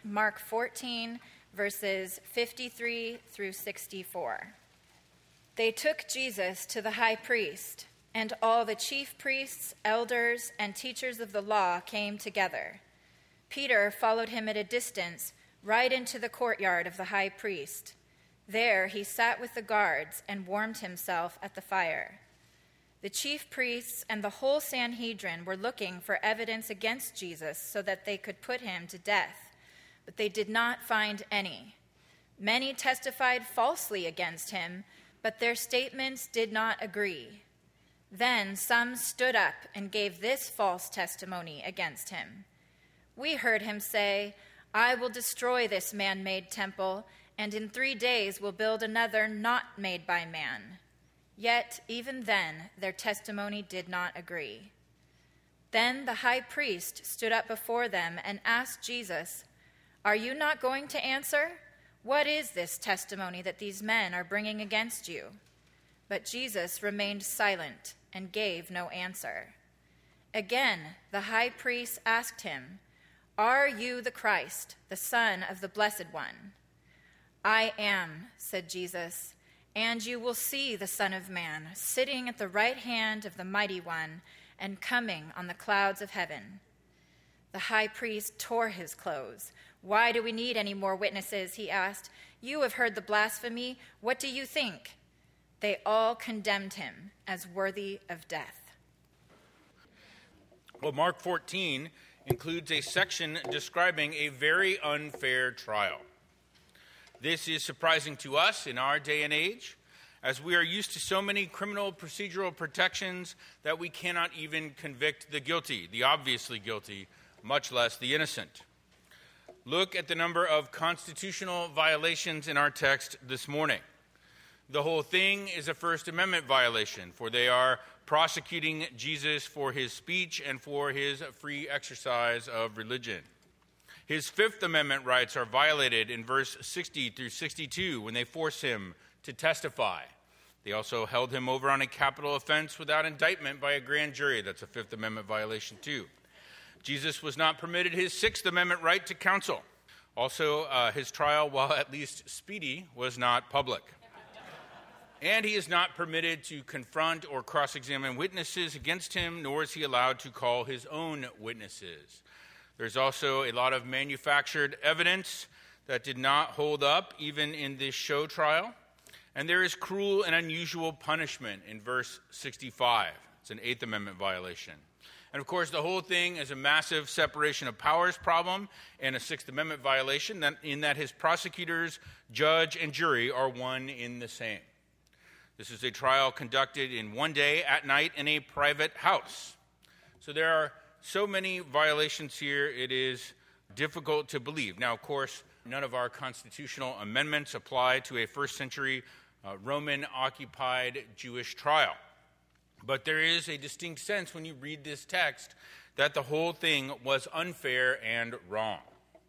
Mark 14, verses 53 through 64. They took Jesus to the high priest, and all the chief priests, elders, and teachers of the law came together. Peter followed him at a distance, right into the courtyard of the high priest. There he sat with the guards and warmed himself at the fire. The chief priests and the whole Sanhedrin were looking for evidence against Jesus so that they could put him to death, but they did not find any. Many testified falsely against him, but their statements did not agree. Then some stood up and gave this false testimony against him. We heard him say, "I will destroy this man-made temple, and in 3 days will build another not made by man." Yet even then their testimony did not agree. Then the high priest stood up before them and asked Jesus, "Are you not going to answer? What is this testimony that these men are bringing against you?" But Jesus remained silent and gave no answer. Again, the high priest asked him, "Are you the Christ, the Son of the Blessed One?" "I am," said Jesus, "and you will see the Son of Man sitting at the right hand of the Mighty One and coming on the clouds of heaven." The high priest tore his clothes. "Why do we need any more witnesses?" he asked. "You have heard the blasphemy. What do you think?" They all condemned him as worthy of death. Well, Mark 14 includes a section describing a very unfair trial. This is surprising to us in our day and age, as we are used to so many criminal procedural protections that we cannot even convict the guilty, the obviously guilty, much less the innocent. Look at the number of constitutional violations in our text this morning. The whole thing is a First Amendment violation, for they are prosecuting Jesus for his speech and for his free exercise of religion. His Fifth Amendment rights are violated in verse 60 through 62 when they force him to testify. They also held him over on a capital offense without indictment by a grand jury. That's a Fifth Amendment violation too. Jesus was not permitted his Sixth Amendment right to counsel. Also, his trial, while at least speedy, was not public. And he is not permitted to confront or cross-examine witnesses against him, nor is he allowed to call his own witnesses. There's also a lot of manufactured evidence that did not hold up even in this show trial. And there is cruel and unusual punishment in verse 65. It's an Eighth Amendment violation. And of course, the whole thing is a massive separation of powers problem and a Sixth Amendment violation in that his prosecutors, judge, and jury are one in the same. This is a trial conducted in one day at night in a private house. So there are so many violations here, it is difficult to believe. Now, of course, none of our constitutional amendments apply to a first century Roman-occupied Jewish trial. But there is a distinct sense when you read this text that the whole thing was unfair and wrong.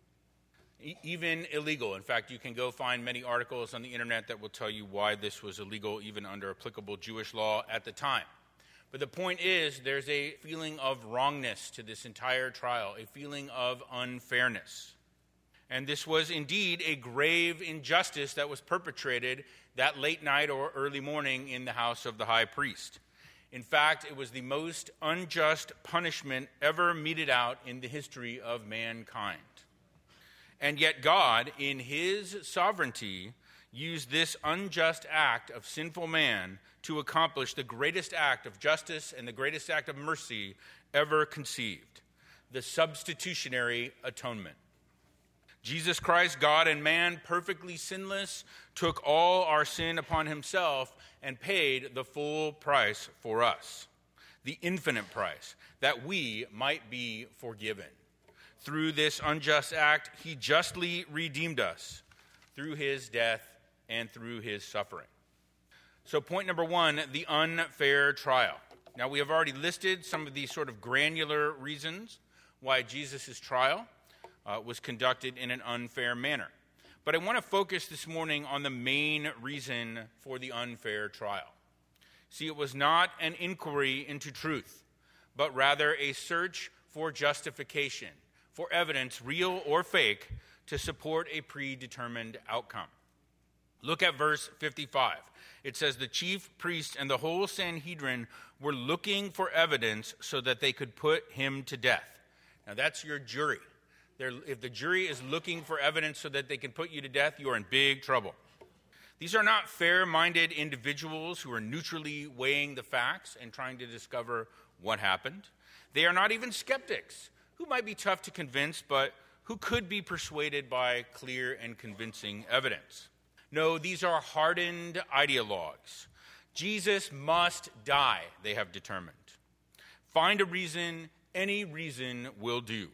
Even illegal. In fact, you can go find many articles on the internet that will tell you why this was illegal, even under applicable Jewish law at the time. But the point is, there's a feeling of wrongness to this entire trial, a feeling of unfairness. And this was indeed a grave injustice that was perpetrated that late night or early morning in the house of the high priest. In fact, it was the most unjust punishment ever meted out in the history of mankind. And yet God, in his sovereignty, used this unjust act of sinful man to accomplish the greatest act of justice and the greatest act of mercy ever conceived, the substitutionary atonement. Jesus Christ, God and man, perfectly sinless, took all our sin upon himself and paid the full price for us, the infinite price, that we might be forgiven. Through this unjust act, he justly redeemed us through his death and through his suffering. So point number one, the unfair trial. Now, we have already listed some of these sort of granular reasons why Jesus' trial was conducted in an unfair manner. But I want to focus this morning on the main reason for the unfair trial. See, it was not an inquiry into truth, but rather a search for justification, for evidence, real or fake, to support a predetermined outcome. Look at verse 55. It says, the chief priests and the whole Sanhedrin were looking for evidence so that they could put him to death. Now that's your jury. If the jury is looking for evidence so that they can put you to death, you are in big trouble. These are not fair-minded individuals who are neutrally weighing the facts and trying to discover what happened. They are not even skeptics, who might be tough to convince, but who could be persuaded by clear and convincing evidence. No, these are hardened ideologues. Jesus must die, they have determined. Find a reason, any reason will do.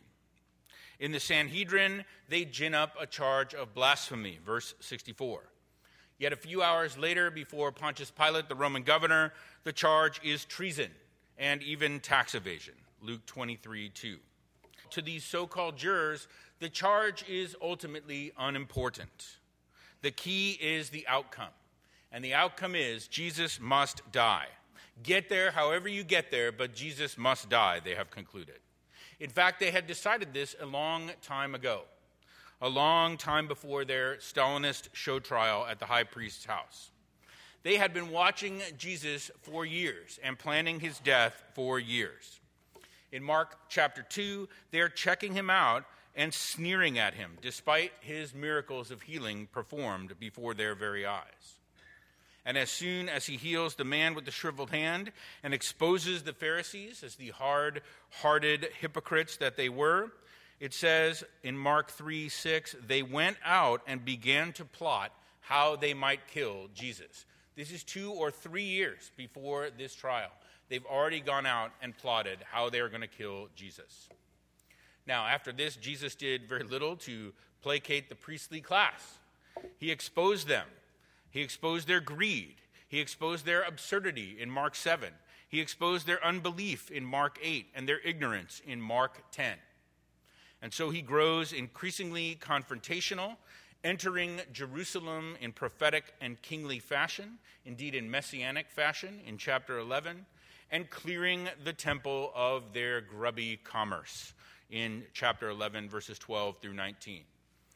In the Sanhedrin, they gin up a charge of blasphemy, verse 64. Yet a few hours later, before Pontius Pilate, the Roman governor, the charge is treason and even tax evasion, Luke 23:2. To these so-called jurors, the charge is ultimately unimportant. The key is the outcome, and the outcome is Jesus must die. Get there however you get there, but Jesus must die, they have concluded. In fact, they had decided this a long time ago, a long time before their Stalinist show trial at the high priest's house. They had been watching Jesus for years and planning his death for years. In Mark chapter 2, they are checking him out and sneering at him, despite his miracles of healing performed before their very eyes. And as soon as he heals the man with the shriveled hand and exposes the Pharisees as the hard-hearted hypocrites that they were, it says in Mark 3:6, they went out and began to plot how they might kill Jesus. This is 2 or 3 years before this trial. They've already gone out and plotted how they are going to kill Jesus. Now, after this, Jesus did very little to placate the priestly class. He exposed them. He exposed their greed. He exposed their absurdity in Mark 7. He exposed their unbelief in Mark 8 and their ignorance in Mark 10. And so he grows increasingly confrontational, entering Jerusalem in prophetic and kingly fashion, indeed in messianic fashion in chapter 11, and clearing the temple of their grubby commerce in chapter 11, verses 12 through 19.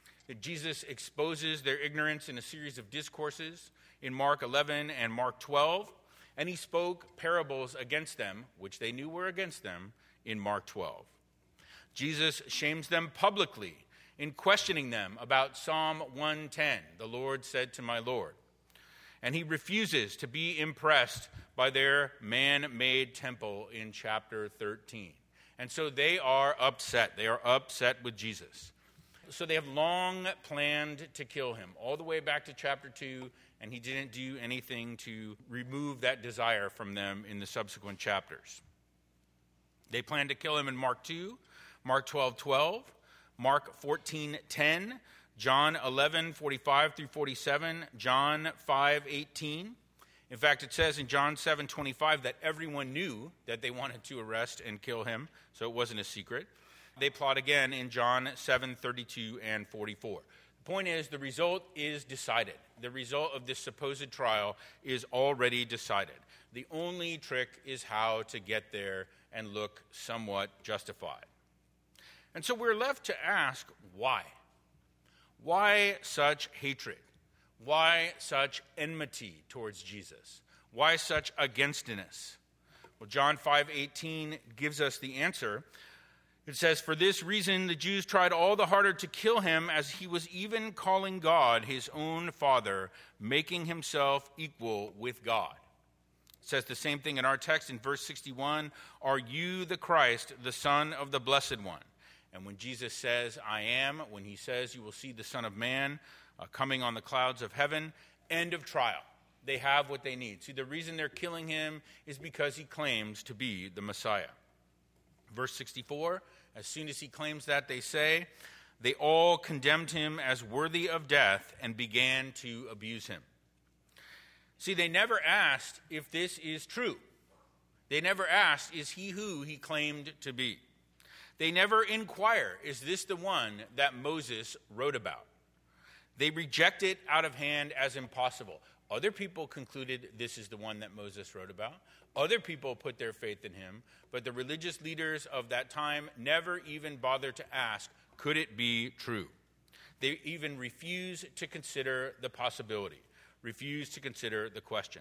Jesus exposes their ignorance in a series of discourses in Mark 11 and Mark 12, and he spoke parables against them, which they knew were against them, in Mark 12. Jesus shames them publicly in questioning them about Psalm 110, the Lord said to my Lord. And he refuses to be impressed by their man-made temple in chapter 13. And so they are upset. They are upset with Jesus. So they have long planned to kill him, all the way back to chapter 2, and he didn't do anything to remove that desire from them in the subsequent chapters. They planned to kill him in Mark 2, Mark 12:12, Mark 14:10, John 11:45 through 47, John 5:18. In fact, it says in John 7:25 that everyone knew that they wanted to arrest and kill him, so it wasn't a secret. They plot again in John 7:32 and 44. The point is, the result is decided. The result of this supposed trial is already decided. The only trick is how to get there and look somewhat justified. And so we're left to ask, why? Why such hatred? Why such enmity towards Jesus? Why such againstness? Well, John 5:18 gives us the answer. It says, for this reason the Jews tried all the harder to kill him, as he was even calling God his own Father, making himself equal with God. It says the same thing in our text in verse 61, are you the Christ, the Son of the Blessed One? And when Jesus says, I am, when he says you will see the Son of Man coming on the clouds of heaven, end of trial. They have what they need. See, the reason they're killing him is because he claims to be the Messiah. Verse 64, as soon as he claims that, they say, they all condemned him as worthy of death and began to abuse him. See, they never asked if this is true. They never asked, is he who he claimed to be? They never inquire, is this the one that Moses wrote about? They reject it out of hand as impossible. Other people concluded this is the one that Moses wrote about. Other people put their faith in him, but the religious leaders of that time never even bothered to ask, could it be true? They even refuse to consider the possibility, refuse to consider the question.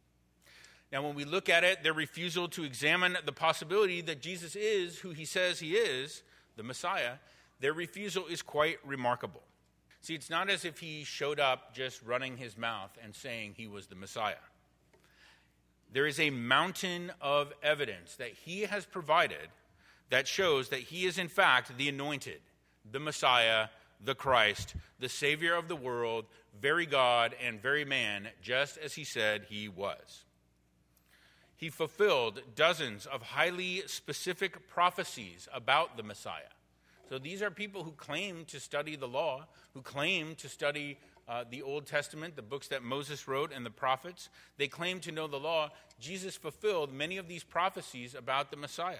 Now, when we look at it, their refusal to examine the possibility that Jesus is who he says he is, the Messiah, their refusal is quite remarkable. See, it's not as if he showed up just running his mouth and saying he was the Messiah. There is a mountain of evidence that he has provided that shows that he is in fact the anointed, the Messiah, the Christ, the Savior of the world, very God and very man, just as he said he was. He fulfilled dozens of highly specific prophecies about the Messiah. So these are people who claim to study the law, who claim to study the Old Testament, the books that Moses wrote and the prophets. They claim to know the law. Jesus fulfilled many of these prophecies about the Messiah.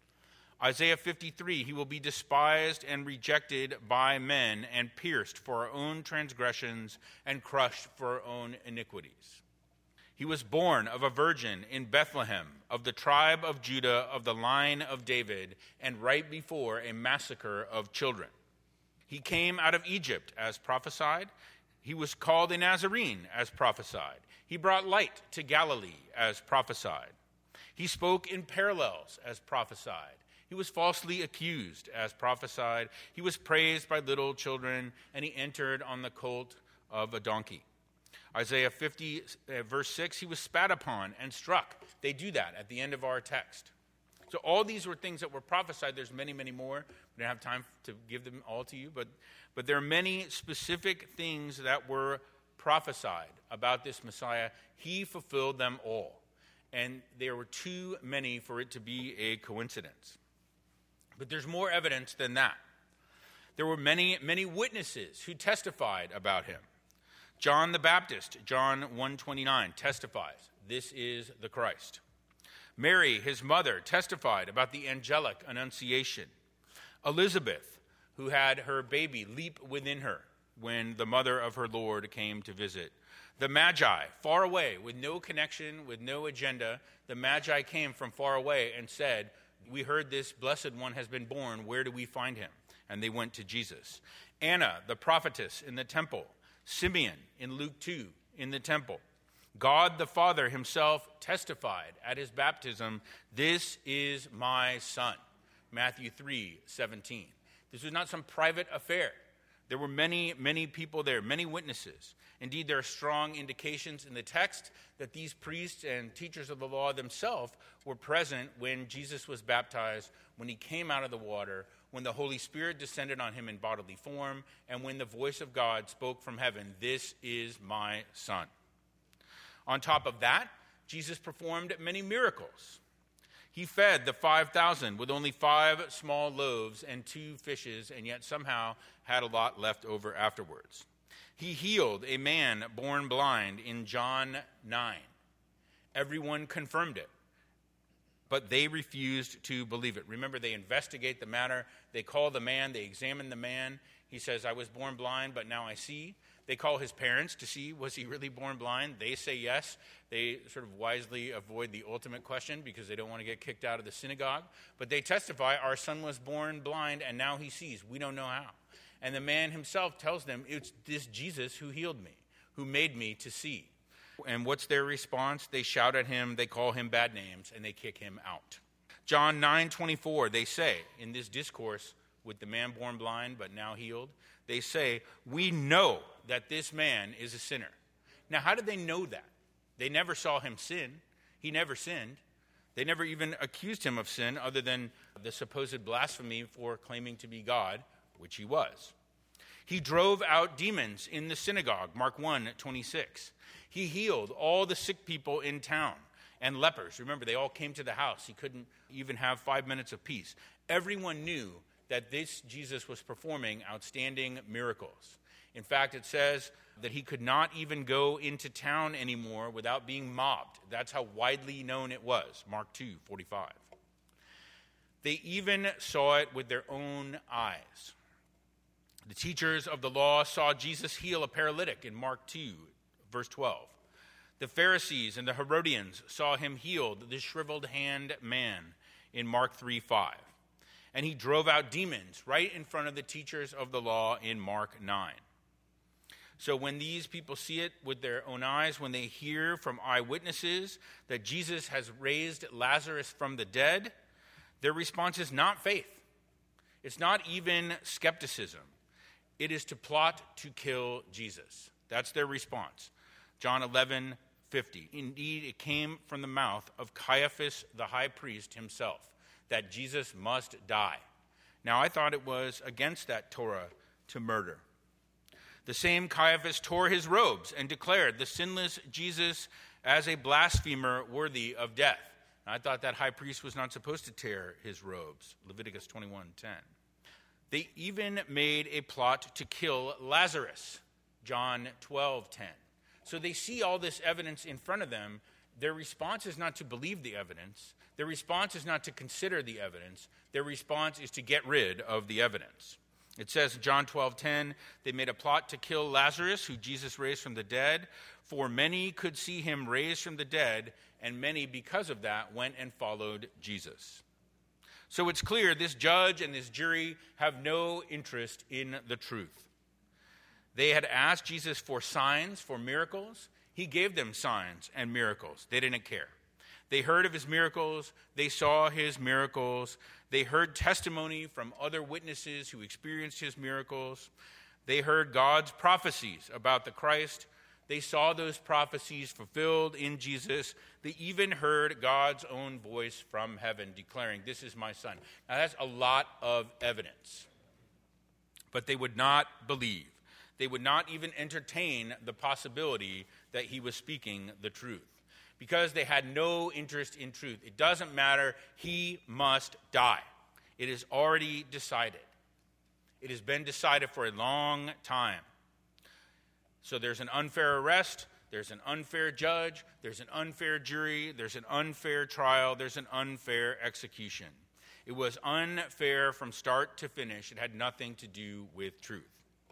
Isaiah 53, he will be despised and rejected by men and pierced for our own transgressions and crushed for our own iniquities. He was born of a virgin in Bethlehem, of the tribe of Judah, of the line of David, and right before a massacre of children. He came out of Egypt as prophesied. He was called a Nazarene as prophesied. He brought light to Galilee as prophesied. He spoke in parallels as prophesied. He was falsely accused as prophesied. He was praised by little children, and he entered on the colt of a donkey. Isaiah 50, verse 6, he was spat upon and struck. They do that at the end of our text. So all these were things that were prophesied. There's many, many more. We don't have time to give them all to you, but there are many specific things that were prophesied about this Messiah. He fulfilled them all, and there were too many for it to be a coincidence. But there's more evidence than that. There were many, many witnesses who testified about him. John the Baptist, John 1:29, testifies, this is the Christ. Mary, his mother, testified about the angelic annunciation. Elizabeth, who had her baby leap within her when the mother of her Lord came to visit. The Magi, far away, with no connection, with no agenda, the Magi came from far away and said, we heard this blessed one has been born. Where do we find him? And they went to Jesus. Anna, the prophetess in the temple. Simeon in Luke 2 in the temple. God the Father himself testified at his baptism, this is my son. Matthew 3:17. This was not some private affair. There were many, many people there, many witnesses. Indeed, there are strong indications in the text that these priests and teachers of the law themselves were present when Jesus was baptized, when he came out of the water, when the Holy Spirit descended on him in bodily form, and when the voice of God spoke from heaven, this is my son. On top of that, Jesus performed many miracles. He fed the 5,000 with only 5 small loaves and 2 fishes, and yet somehow had a lot left over afterwards. He healed a man born blind in John 9. Everyone confirmed it, but they refused to believe it. Remember, they investigate the matter. They call the man. They examine the man. He says, I was born blind, but now I see. They call his parents to see, was he really born blind? They say yes. They sort of wisely avoid the ultimate question because they don't want to get kicked out of the synagogue. But they testify, our son was born blind, and now he sees. We don't know how. And the man himself tells them, it's this Jesus who healed me, who made me to see. And what's their response? They shout at him, they call him bad names, and they kick him out. John 9:24, they say, in this discourse with the man born blind but now healed, they say, we know that this man is a sinner. Now, how did they know that? They never saw him sin. He never sinned. They never even accused him of sin other than the supposed blasphemy for claiming to be God, which he was. He drove out demons in the synagogue, Mark 1:26. He healed all the sick people in town and lepers. Remember, they all came to the house. He couldn't even have 5 minutes of peace. Everyone knew that this Jesus was performing outstanding miracles. In fact, it says that he could not even go into town anymore without being mobbed. That's how widely known it was, Mark 2:45. They even saw it with their own eyes. The teachers of the law saw Jesus heal a paralytic in Mark 2, verse 12. The Pharisees and the Herodians saw him heal the shriveled hand man in Mark 3:5. And he drove out demons right in front of the teachers of the law in Mark 9. So when these people see it with their own eyes, when they hear from eyewitnesses that Jesus has raised Lazarus from the dead, their response is not faith. It's not even skepticism. It is to plot to kill Jesus. That's their response. John 11:50. Indeed, it came from the mouth of Caiaphas the high priest himself that Jesus must die. Now, I thought it was against that Torah to murder. The same Caiaphas tore his robes and declared the sinless Jesus as a blasphemer worthy of death. I thought that high priest was not supposed to tear his robes. Leviticus 21:10. They even made a plot to kill Lazarus. John 12:10. So they see all this evidence in front of them. Their response is not to believe the evidence. Their response is not to consider the evidence. Their response is to get rid of the evidence. It says in John 12:10, they made a plot to kill Lazarus, who Jesus raised from the dead, for many could see him raised from the dead, and many, because of that, went and followed Jesus. So it's clear this judge and this jury have no interest in the truth. They had asked Jesus for signs, for miracles. He gave them signs and miracles. They didn't care. They heard of his miracles. They saw his miracles. They heard testimony from other witnesses who experienced his miracles. They heard God's prophecies about the Christ. They saw those prophecies fulfilled in Jesus. They even heard God's own voice from heaven declaring, "This is my son." Now, that's a lot of evidence. But they would not believe. They would not even entertain the possibility that he was speaking the truth, because they had no interest in truth. It doesn't matter. He must die. It is already decided. It has been decided for a long time. So there's an unfair arrest, there's an unfair judge, there's an unfair jury, there's an unfair trial, there's an unfair execution. It was unfair from start to finish. It had nothing to do with truth.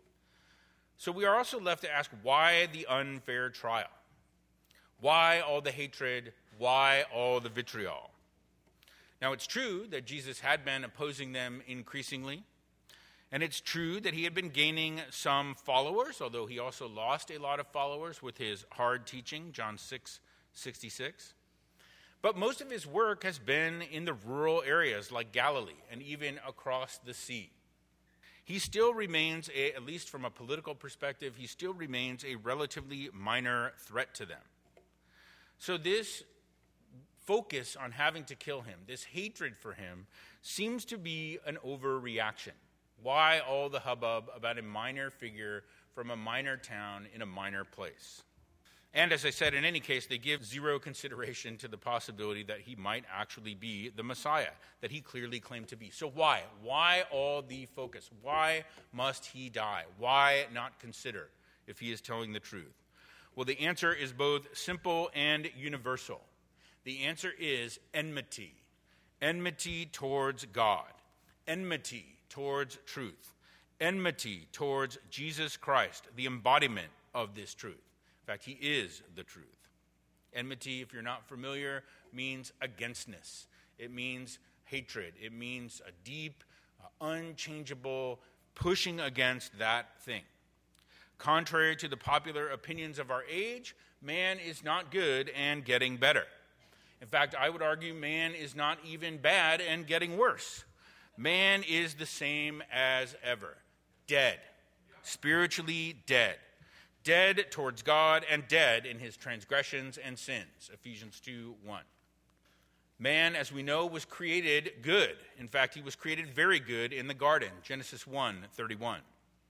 So we are also left to ask, why the unfair trial? Why all the hatred? Why all the vitriol? Now, it's true that Jesus had been opposing them increasingly. And it's true that he had been gaining some followers, although he also lost a lot of followers with his hard teaching, John 6:66. But most of his work has been in the rural areas like Galilee and even across the sea. He still remains, at least from a political perspective, he still remains a relatively minor threat to them. So this focus on having to kill him, this hatred for him, seems to be an overreaction. Why all the hubbub about a minor figure from a minor town in a minor place? And as I said, in any case, they give zero consideration to the possibility that he might actually be the Messiah, that he clearly claimed to be. So why? Why all the focus? Why must he die? Why not consider if he is telling the truth? Well, the answer is both simple and universal. The answer is enmity. Enmity towards God. Enmity towards truth. Enmity towards Jesus Christ, the embodiment of this truth. In fact, he is the truth. Enmity, if you're not familiar, means againstness. It means hatred. It means a deep, unchangeable pushing against that thing. Contrary to the popular opinions of our age, man is not good and getting better. In fact, I would argue man is not even bad and getting worse. Man is the same as ever. Dead. Spiritually dead. Dead towards God and dead in his transgressions and sins. Ephesians 2:1. Man, as we know, was created good. In fact, he was created very good in the garden. Genesis 1:31.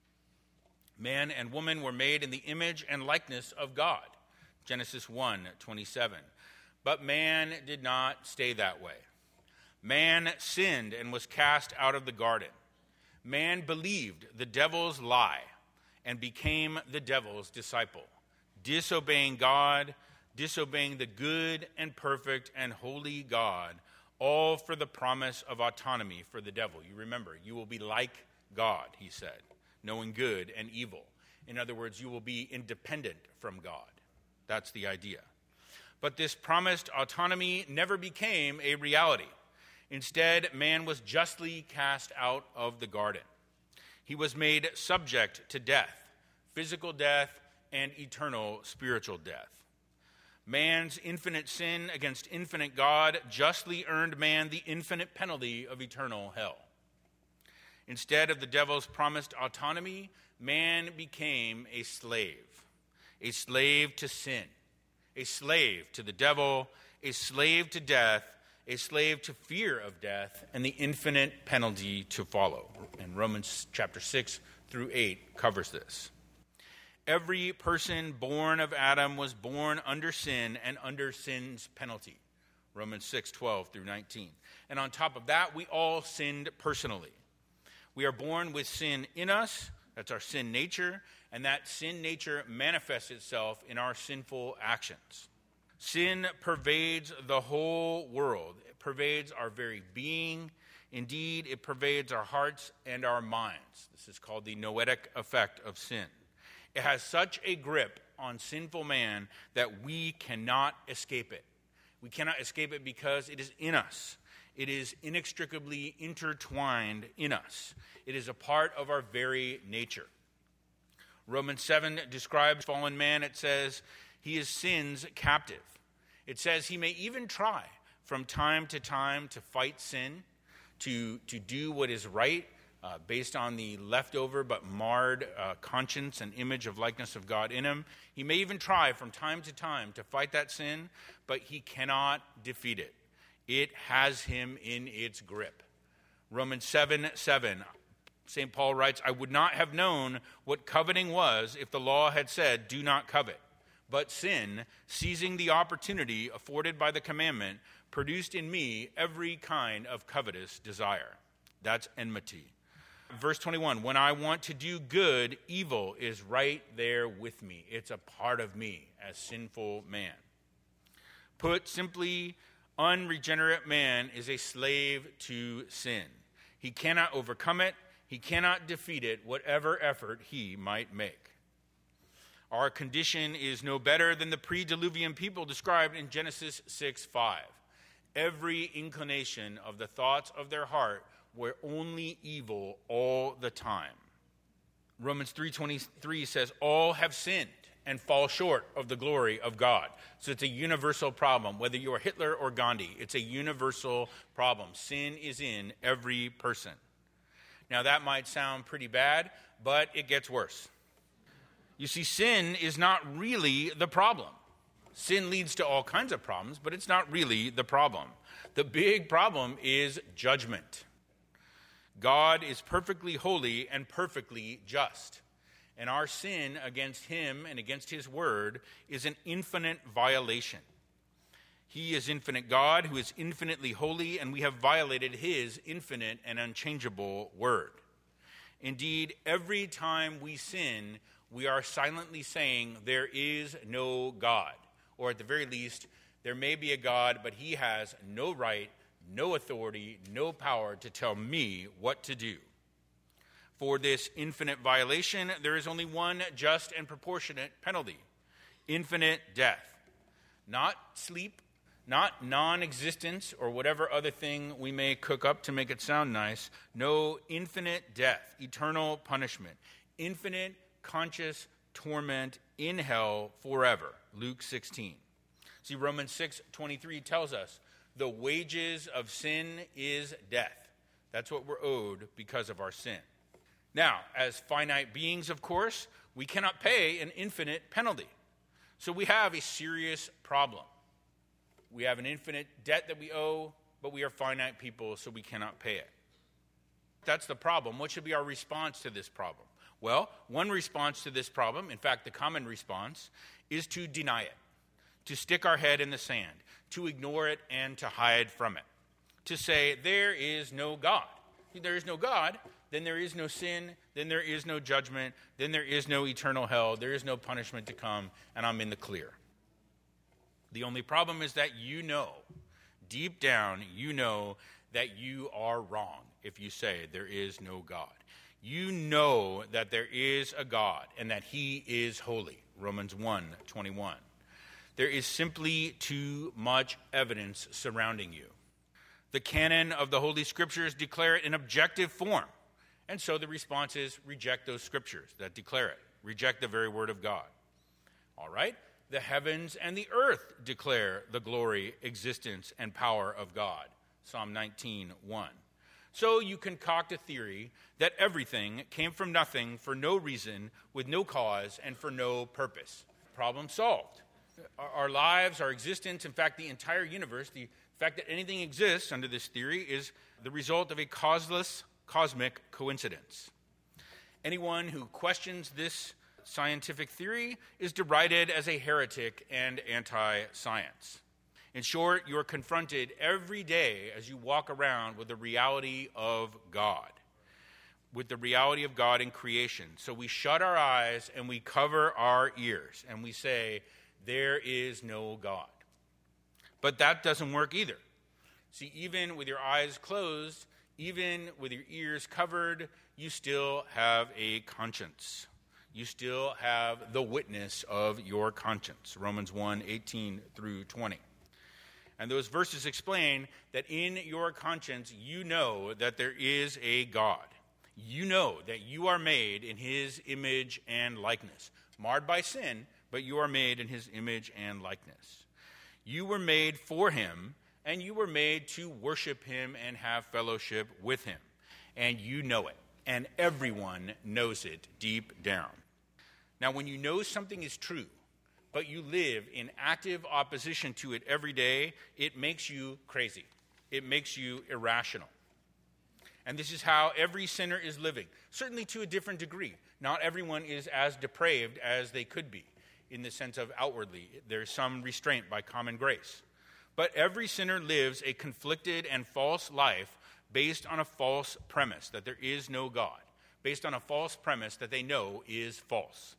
Man and woman were made in the image and likeness of God. Genesis 1:27. But man did not stay that way. Man sinned and was cast out of the garden. Man believed the devil's lie and became the devil's disciple, disobeying God, disobeying the good and perfect and holy God, all for the promise of autonomy for the devil. You remember, you will be like God, he said, knowing good and evil. In other words, you will be independent from God. That's the idea. But this promised autonomy never became a reality. Instead, man was justly cast out of the garden. He was made subject to death, physical death, and eternal spiritual death. Man's infinite sin against infinite God justly earned man the infinite penalty of eternal hell. Instead of the devil's promised autonomy, man became a slave to sin, a slave to the devil, a slave to death, a slave to fear of death, and the infinite penalty to follow. And Romans chapter 6 through 8 covers this. Every person born of Adam was born under sin and under sin's penalty. Romans 6:12 through 19. And on top of that, we all sinned personally. We are born with sin in us, that's our sin nature, and that sin nature manifests itself in our sinful actions. Sin pervades the whole world. It pervades our very being. Indeed, it pervades our hearts and our minds. This is called the noetic effect of sin. It has such a grip on sinful man that we cannot escape it. We cannot escape it because it is in us. It is inextricably intertwined in us. It is a part of our very nature. Romans 7 describes fallen man. It says, he is sin's captive. It says he may even try from time to time to fight sin, to do what is right, based on the leftover but marred conscience and image of likeness of God in him. He may even try from time to time to fight that sin, but he cannot defeat it. It has him in its grip. Romans 7:7, St. Paul writes, I would not have known what coveting was if the law had said, do not covet. But sin, seizing the opportunity afforded by the commandment, produced in me every kind of covetous desire. That's enmity. Verse 21, when I want to do good, evil is right there with me. It's a part of me as sinful man. Put simply, unregenerate man is a slave to sin. He cannot overcome it. He cannot defeat it, whatever effort he might make. Our condition is no better than the pre-Diluvian people described in Genesis 6:5. Every inclination of the thoughts of their heart were only evil all the time. Romans 3:23 says, all have sinned and fall short of the glory of God. So it's a universal problem. Whether you're Hitler or Gandhi, it's a universal problem. Sin is in every person. Now that might sound pretty bad, but it gets worse. You see, sin is not really the problem. Sin leads to all kinds of problems, but it's not really the problem. The big problem is judgment. God is perfectly holy and perfectly just. And our sin against him and against his word is an infinite violation. He is infinite God who is infinitely holy, and we have violated his infinite and unchangeable word. Indeed, every time we sin, we are silently saying there is no God. Or at the very least, there may be a God, but he has no right, no authority, no power to tell me what to do. For this infinite violation, there is only one just and proportionate penalty: infinite death. Not sleep, not non-existence, or whatever other thing we may cook up to make it sound nice. No, infinite death, eternal punishment, infinite conscious torment in hell forever. Luke 16. See, Romans 6:23 tells us the wages of sin is death. That's what we're owed because of our sin. Now, as finite beings, of course, we cannot pay an infinite penalty. So we have a serious problem. We have an infinite debt that we owe, but we are finite people, so we cannot pay it. That's the problem. What should be our response to this problem? Well, one response to this problem, in fact, the common response, is to deny it, to stick our head in the sand, to ignore it and to hide from it, to say there is no God. If there is no God, then there is no sin, then there is no judgment, then there is no eternal hell, there is no punishment to come, and I'm in the clear. The only problem is that you know, deep down, you know that you are wrong if you say there is no God. You know that there is a God and that he is holy. Romans 1:21. There is simply too much evidence surrounding you. The canon of the Holy Scriptures declare it in objective form. And so the response is reject those scriptures that declare it. Reject the very word of God. All right? The heavens and the earth declare the glory, existence, and power of God. Psalm 19:1. So you concoct a theory that everything came from nothing for no reason, with no cause, and for no purpose. Problem solved. Our lives, our existence, in fact, the entire universe, the fact that anything exists under this theory is the result of a causeless cosmic coincidence. Anyone who questions this scientific theory is derided as a heretic and anti-science. In short, you are confronted every day as you walk around with the reality of God, with the reality of God in creation. So we shut our eyes and we cover our ears and we say, there is no God. But that doesn't work either. See, even with your eyes closed, even with your ears covered, you still have a conscience. You still have the witness of your conscience. Romans 1:18 through 20. And those verses explain that in your conscience, you know that there is a God. You know that you are made in his image and likeness. Marred by sin, but you are made in his image and likeness. You were made for him, and you were made to worship him and have fellowship with him. And you know it, and everyone knows it deep down. Now, when you know something is true, but you live in active opposition to it every day, it makes you crazy. It makes you irrational. And this is how every sinner is living, certainly to a different degree. Not everyone is as depraved as they could be, in the sense of outwardly. There's some restraint by common grace. But every sinner lives a conflicted and false life based on a false premise that there is no God, based on a false premise that they know is false.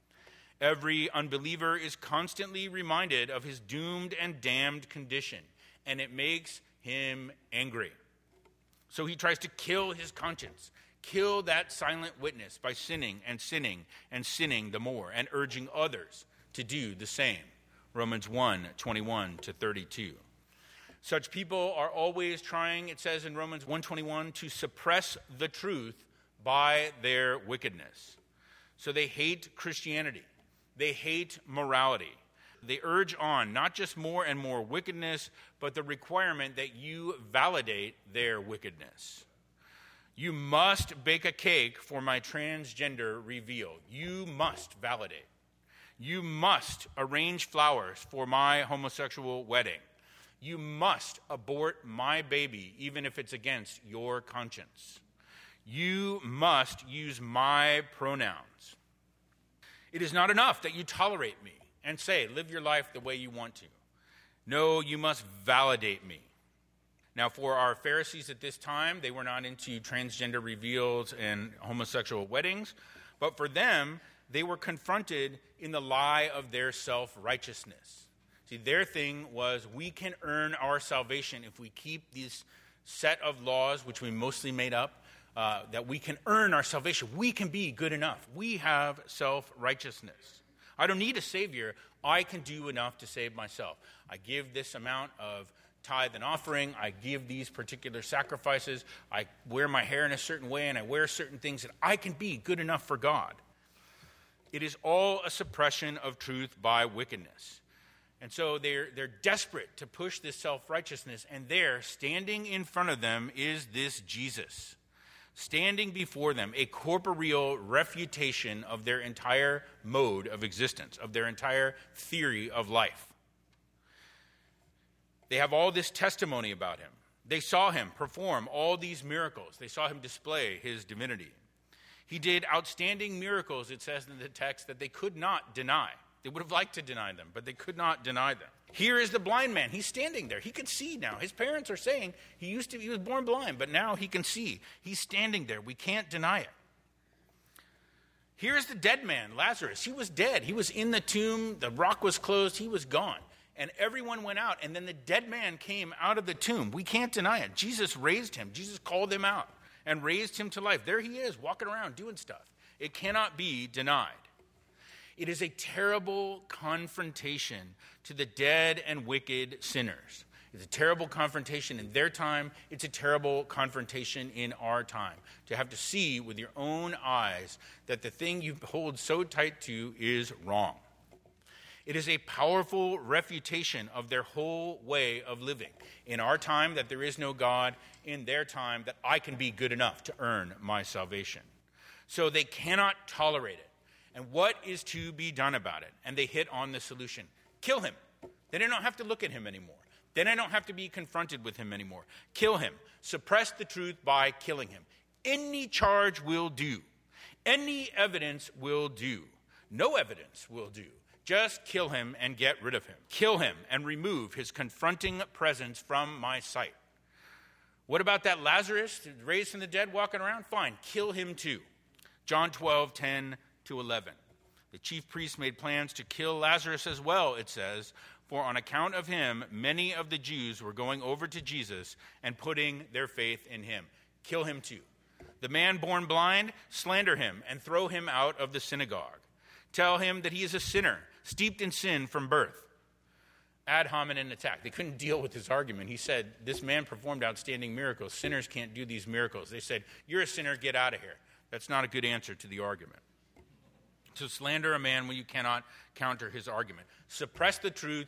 Every unbeliever is constantly reminded of his doomed and damned condition, and it makes him angry. So he tries to kill his conscience, kill that silent witness by sinning and sinning and sinning the more, and urging others to do the same. Romans 1:21 to 32. Such people are always trying, it says in Romans 1:21, to suppress the truth by their wickedness. So they hate Christianity. They hate morality. They urge on not just more and more wickedness, but the requirement that you validate their wickedness. You must bake a cake for my transgender reveal. You must validate. You must arrange flowers for my homosexual wedding. You must abort my baby, even if it's against your conscience. You must use my pronouns. It is not enough that you tolerate me and say, live your life the way you want to. No, you must validate me. Now, for our Pharisees at this time, they were not into transgender reveals and homosexual weddings, but for them, they were confronted in the lie of their self-righteousness. See, their thing was, we can earn our salvation if we keep this set of laws, which we mostly made up, that we can earn our salvation. We can be good enough. We have self-righteousness. I don't need a Savior. I can do enough to save myself. I give this amount of tithe and offering. I give these particular sacrifices. I wear my hair in a certain way, and I wear certain things that I can be good enough for God. It is all a suppression of truth by wickedness. And so they're desperate to push this self-righteousness, and there, standing in front of them, is this Jesus. Standing before them, a corporeal refutation of their entire mode of existence, of their entire theory of life. They have all this testimony about him. They saw him perform all these miracles. They saw him display his divinity. He did outstanding miracles, it says in the text, that they could not deny. They would have liked to deny them, but they could not deny them. Here is the blind man. He's standing there. He can see now. His parents are saying he was born blind, but now he can see. He's standing there. We can't deny it. Here's the dead man, Lazarus. He was dead. He was in the tomb. The rock was closed. He was gone. And everyone went out, and then the dead man came out of the tomb. We can't deny it. Jesus raised him. Jesus called him out and raised him to life. There he is, walking around, doing stuff. It cannot be denied. It is a terrible confrontation to the dead and wicked sinners. It's a terrible confrontation in their time. It's a terrible confrontation in our time. To have to see with your own eyes that the thing you hold so tight to is wrong. It is a powerful refutation of their whole way of living. In our time, that there is no God. In their time, that I can be good enough to earn my salvation. So they cannot tolerate it. And what is to be done about it? And they hit on the solution. Kill him. Then I don't have to look at him anymore. Then I don't have to be confronted with him anymore. Kill him. Suppress the truth by killing him. Any charge will do. Any evidence will do. No evidence will do. Just kill him and get rid of him. Kill him and remove his confronting presence from my sight. What about that Lazarus raised from the dead walking around? Fine, kill him too. John 12:10-11. The chief priests made plans to kill Lazarus as well, it says, for on account of him, many of the Jews were going over to Jesus and putting their faith in him. Kill him too. The man born blind, slander him and throw him out of the synagogue. Tell him that he is a sinner, steeped in sin from birth. Ad hominem attack. They couldn't deal with his argument. He said, this man performed outstanding miracles. Sinners can't do these miracles. They said, you're a sinner, get out of here. That's not a good answer to the argument. To slander a man when you cannot counter his argument. Suppress the truth,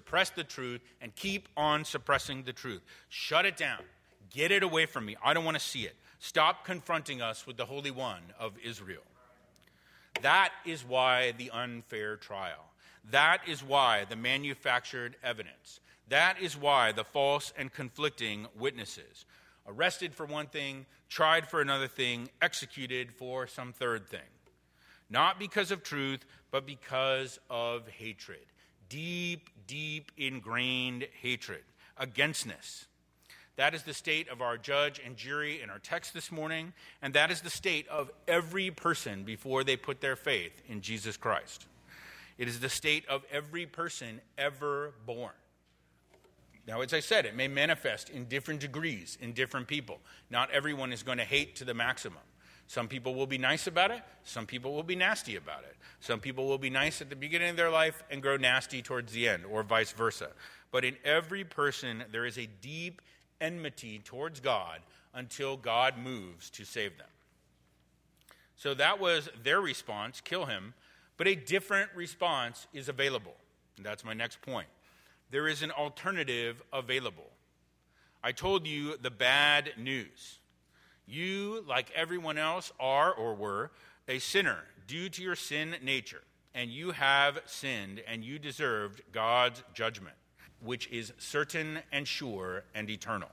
and keep on suppressing the truth. Shut it down. Get it away from me. I don't want to see it. Stop confronting us with the Holy One of Israel. That is why the unfair trial. That is why the manufactured evidence. That is why the false and conflicting witnesses. Arrested for one thing, tried for another thing, executed for some third thing. Not because of truth, but because of hatred. Deep, deep ingrained hatred. Againstness. That is the state of our judge and jury in our text this morning, and that is the state of every person before they put their faith in Jesus Christ. It is the state of every person ever born. Now, as I said, it may manifest in different degrees in different people. Not everyone is going to hate to the maximum. Some people will be nice about it. Some people will be nasty about it. Some people will be nice at the beginning of their life and grow nasty towards the end, or vice versa. But in every person, there is a deep enmity towards God until God moves to save them. So that was their response, kill him, but a different response is available. And that's my next point. There is an alternative available. I told you the bad news. You, like everyone else, are or were a sinner due to your sin nature, and you have sinned, and you deserved God's judgment, which is certain and sure and eternal.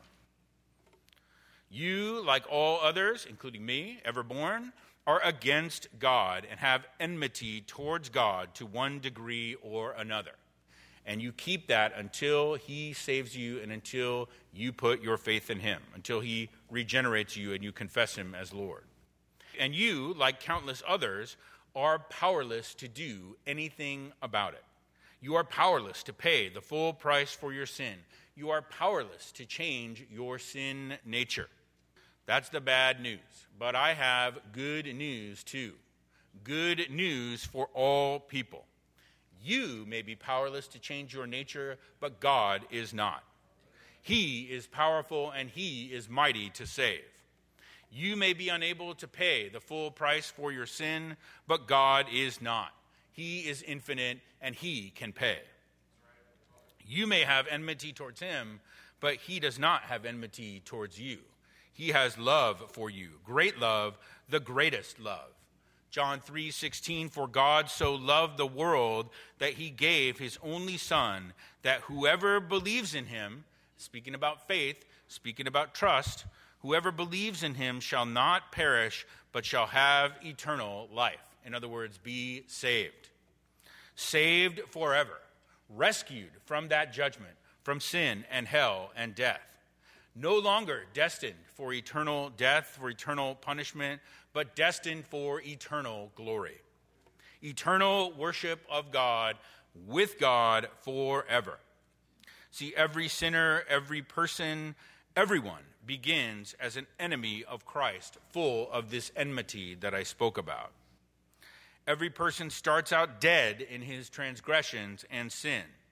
You, like all others, including me, ever born, are against God and have enmity towards God to one degree or another. And you keep that until he saves you and until you put your faith in him, until he regenerates you and you confess him as Lord. And you, like countless others, are powerless to do anything about it. You are powerless to pay the full price for your sin. You are powerless to change your sin nature. That's the bad news. But I have good news too. Good news for all people. You may be powerless to change your nature, but God is not. He is powerful and he is mighty to save. You may be unable to pay the full price for your sin, but God is not. He is infinite and he can pay. You may have enmity towards him, but he does not have enmity towards you. He has love for you, great love, the greatest love. John 3:16, for God so loved the world that he gave his only son, that whoever believes in him, speaking about faith, speaking about trust, whoever believes in him shall not perish, but shall have eternal life. In other words, be saved. Saved forever. Rescued from that judgment, from sin and hell and death. No longer destined for eternal death, for eternal punishment, but destined for eternal glory. Eternal worship of God, with God forever. See, every sinner, every person, everyone begins as an enemy of Christ, full of this enmity that I spoke about. Every person starts out dead in his transgressions and sin.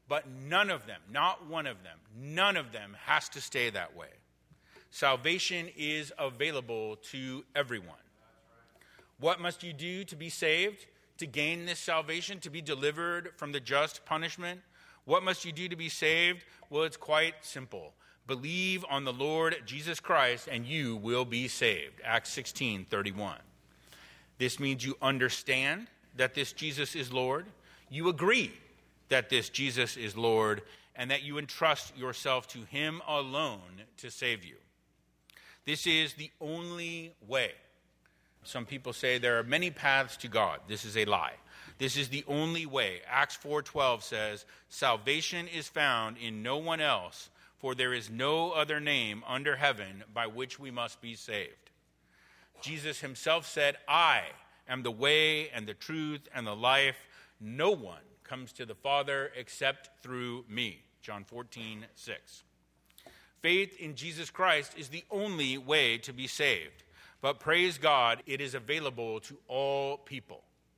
But none of them, not one of them, none of them has to stay that way. Salvation is available to everyone. What must you do to be saved, to gain this salvation, to be delivered from the just punishment? What must you do to be saved? Well, it's quite simple. Believe on the Lord Jesus Christ, and you will be saved. Acts 16:31. This means you understand that this Jesus is Lord. You agree that this Jesus is Lord, and that you entrust yourself to him alone to save you. This is the only way. Some people say there are many paths to God. This is a lie. This is the only way. Acts 4:12 says, salvation is found in no one else, for there is no other name under heaven by which we must be saved. Jesus himself said, I am the way and the truth and the life. No one comes to the Father except through me. John 14:6. Faith in Jesus Christ is the only way to be saved. But praise God, it is available to all people.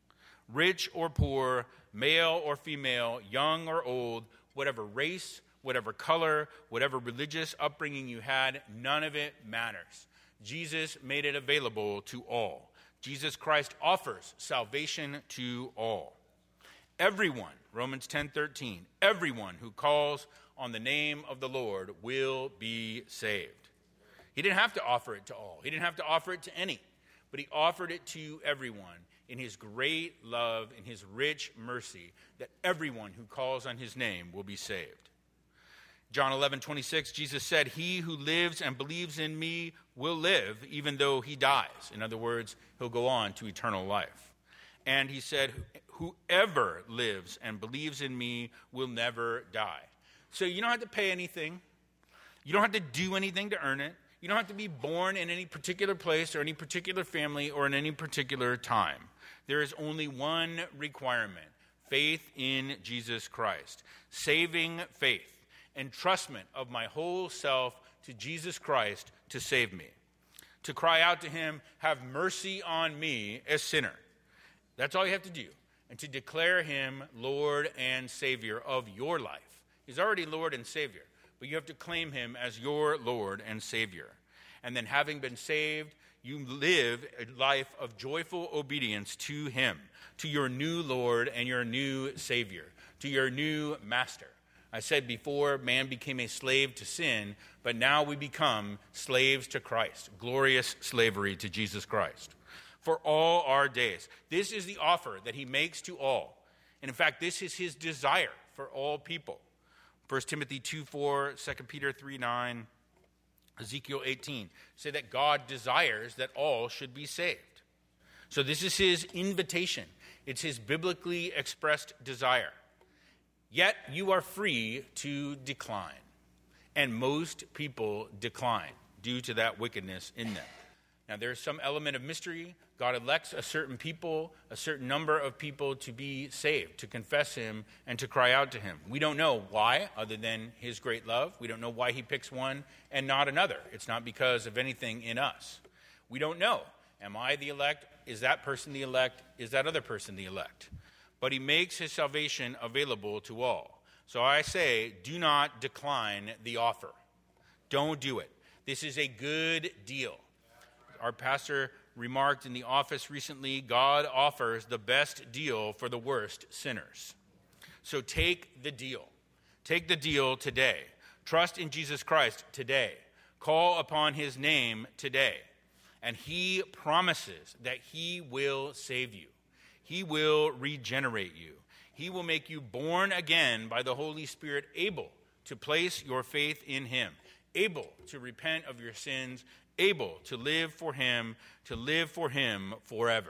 Rich or poor, male or female, young or old, whatever race, whatever color, whatever religious upbringing you had, none of it matters. Jesus made it available to all. Jesus Christ offers salvation to all. Everyone, Romans 10:13, everyone who calls on the name of the Lord will be saved. He didn't have to offer it to all. He didn't have to offer it to any, but he offered it to everyone in his great love, in his rich mercy, that everyone who calls on his name will be saved. John 11:26, Jesus said, he who lives and believes in me will live even though he dies. In other words, he'll go on to eternal life. And he said, whoever lives and believes in me will never die. So you don't have to pay anything. You don't have to do anything to earn it. You don't have to be born in any particular place or any particular family or in any particular time. There is only one requirement: faith in Jesus Christ. Saving faith. Entrustment of my whole self to Jesus Christ to save me. To cry out to him, have mercy on me, a sinner. That's all you have to do. And to declare him Lord and Savior of your life. He's already Lord and Savior, but you have to claim him as your Lord and Savior. And then having been saved, you live a life of joyful obedience to him, to your new Lord and your new Savior, to your new Master. I said before, man became a slave to sin, but now we become slaves to Christ. Glorious slavery to Jesus Christ. For all our days. This is the offer that he makes to all. And in fact, this is his desire for all people. 1 Timothy 2:4, 2 Peter 3:9, Ezekiel 18 say that God desires that all should be saved. So this is his invitation. It's his biblically expressed desire. Yet you are free to decline. And most people decline due to that wickedness in them. Now, there's some element of mystery. God elects a certain people, a certain number of people to be saved, to confess him, and to cry out to him. We don't know why, other than his great love. We don't know why he picks one and not another. It's not because of anything in us. We don't know. Am I the elect? Is that person the elect? Is that other person the elect? But he makes his salvation available to all. So I say, do not decline the offer. Don't do it. This is a good deal. Our pastor remarked in the office recently, God offers the best deal for the worst sinners. So take the deal. Take the deal today. Trust in Jesus Christ today. Call upon his name today. And he promises that he will save you. He will regenerate you. He will make you born again by the Holy Spirit, able to place your faith in him, able to repent of your sins, able to live for him forever.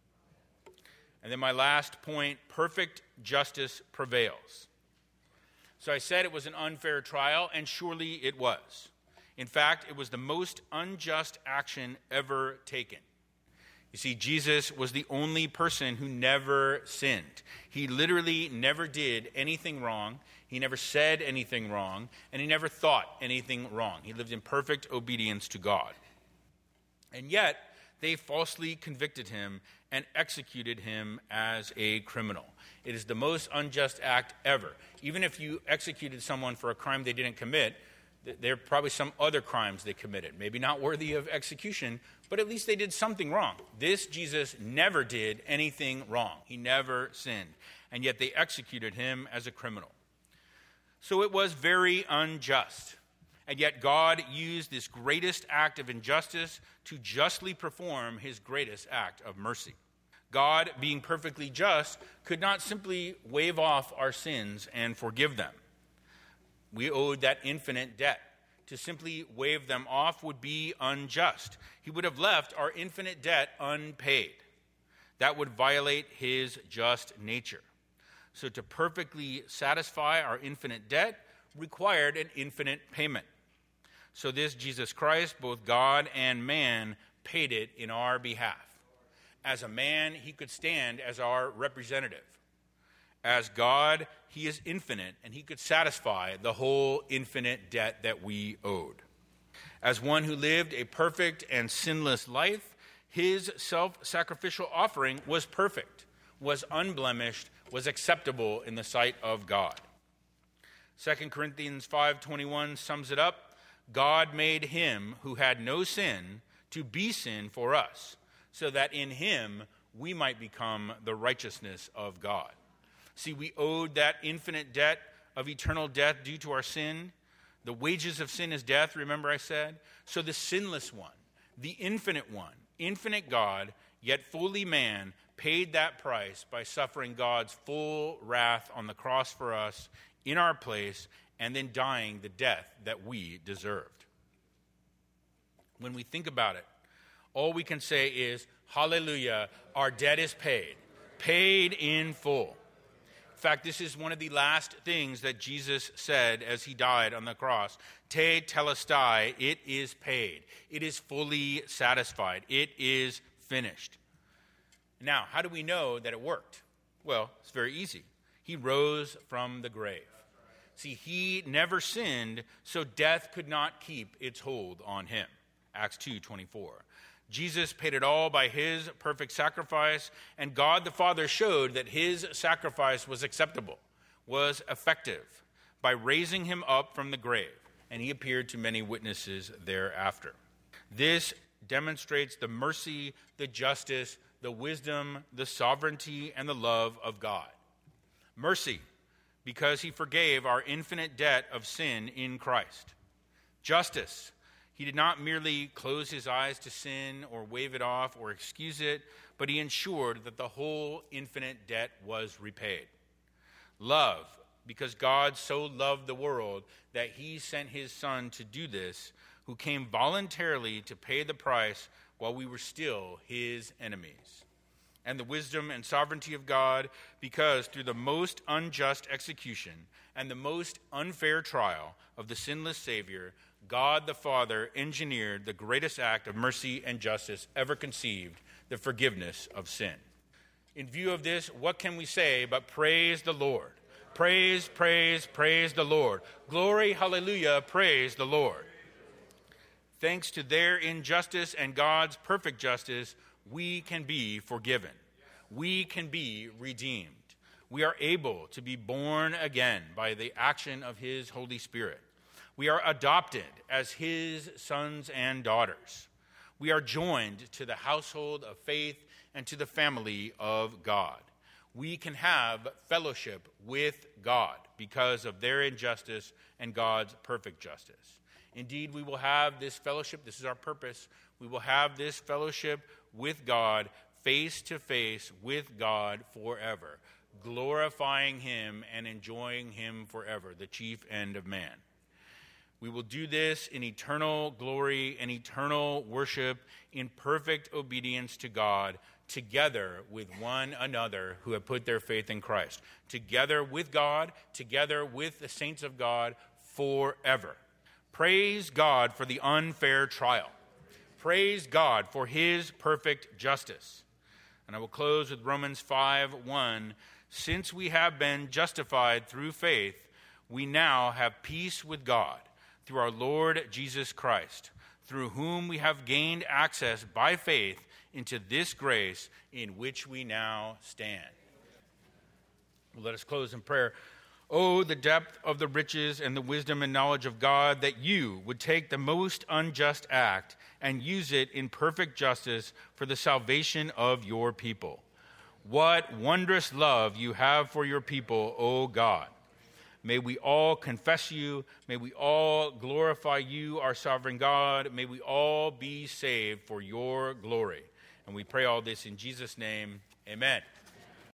And then my last point, perfect justice prevails. So I said it was an unfair trial, and surely it was. In fact, it was the most unjust action ever taken. You see, Jesus was the only person who never sinned. He literally never did anything wrong. He never said anything wrong, and he never thought anything wrong. He lived in perfect obedience to God. And yet, they falsely convicted him and executed him as a criminal. It is the most unjust act ever. Even if you executed someone for a crime they didn't commit, there are probably some other crimes they committed. Maybe not worthy of execution, but at least they did something wrong. This Jesus never did anything wrong. He never sinned. And yet they executed him as a criminal. So it was very unjust. And yet God used this greatest act of injustice to justly perform his greatest act of mercy. God, being perfectly just, could not simply waive off our sins and forgive them. We owed that infinite debt. To simply waive them off would be unjust. He would have left our infinite debt unpaid. That would violate his just nature. So to perfectly satisfy our infinite debt required an infinite payment. So this Jesus Christ, both God and man, paid it in our behalf. As a man, he could stand as our representative. As God, he is infinite, and he could satisfy the whole infinite debt that we owed. As one who lived a perfect and sinless life, his self-sacrificial offering was perfect, was unblemished, was acceptable in the sight of God. 2 Corinthians 5:21 sums it up. God made him who had no sin to be sin for us, so that in him we might become the righteousness of God. See, we owed that infinite debt of eternal death due to our sin. The wages of sin is death, remember I said? So the sinless one, the infinite one, infinite God, yet fully man, paid that price by suffering God's full wrath on the cross for us in our place and then dying the death that we deserved. When we think about it, all we can say is, hallelujah, our debt is paid in full. In fact, this is one of the last things that Jesus said as he died on the cross. Te telestai, it is paid. It is fully satisfied. It is finished. Now, how do we know that it worked? Well, it's very easy. He rose from the grave. See, he never sinned, so death could not keep its hold on him. Acts 2:24. Jesus paid it all by his perfect sacrifice, and God the Father showed that his sacrifice was acceptable, was effective, by raising him up from the grave, and he appeared to many witnesses thereafter. This demonstrates the mercy, the justice, the wisdom, the sovereignty, and the love of God. Mercy, because he forgave our infinite debt of sin in Christ. Justice, he did not merely close his eyes to sin or wave it off or excuse it, but he ensured that the whole infinite debt was repaid. Love, because God so loved the world that he sent his Son to do this, who came voluntarily to pay the price while we were still his enemies. And the wisdom and sovereignty of God, because through the most unjust execution and the most unfair trial of the sinless Savior, God the Father engineered the greatest act of mercy and justice ever conceived, the forgiveness of sin. In view of this, what can we say but praise the Lord? Praise, praise, praise the Lord. Glory, hallelujah, praise the Lord. Thanks to their injustice and God's perfect justice, we can be forgiven. We can be redeemed. We are able to be born again by the action of his Holy Spirit. We are adopted as his sons and daughters. We are joined to the household of faith and to the family of God. We can have fellowship with God because of their injustice and God's perfect justice. Indeed, we will have this fellowship. This is our purpose. We will have this fellowship with God, face to face with God forever, glorifying him and enjoying him forever, the chief end of man. We will do this in eternal glory and eternal worship in perfect obedience to God, together with one another who have put their faith in Christ, together with God, together with the saints of God forever. Praise God for the unfair trial. Praise God for his perfect justice. And I will close with Romans 5:1. Since we have been justified through faith, we now have peace with God through our Lord Jesus Christ, through whom we have gained access by faith into this grace in which we now stand. Let us close in prayer. Oh, the depth of the riches and the wisdom and knowledge of God, that you would take the most unjust act and use it in perfect justice for the salvation of your people. What wondrous love you have for your people, O God. May we all confess you. May we all glorify you, our sovereign God. May we all be saved for your glory. And we pray all this in Jesus' name. Amen.